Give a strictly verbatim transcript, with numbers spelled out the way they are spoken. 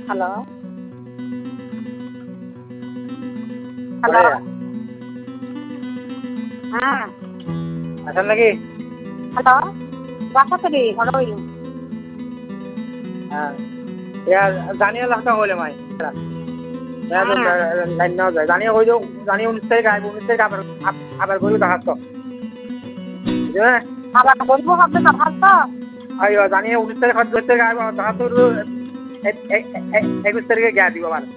Hello hello হ্যাঁ আছেন নাকি? হ্যালো বাসাতে রে হলোই হ্যাঁ ইয়া জানিয়ে লাখটা হলে মাই লাইন নাও যায় জানিয়ে কই দিও জানিয়ে উনিশ তারিখ আইব উনিশ তারিখ আবার আবার বলি দেখাত তো বুঝলে আবার বলবো হবে না ভাল তো আইও জানিয়ে উনিশ তারিখ দশ তারিখ আইব দেখাত তো একুশ তারিখে গিয়া দিব আবার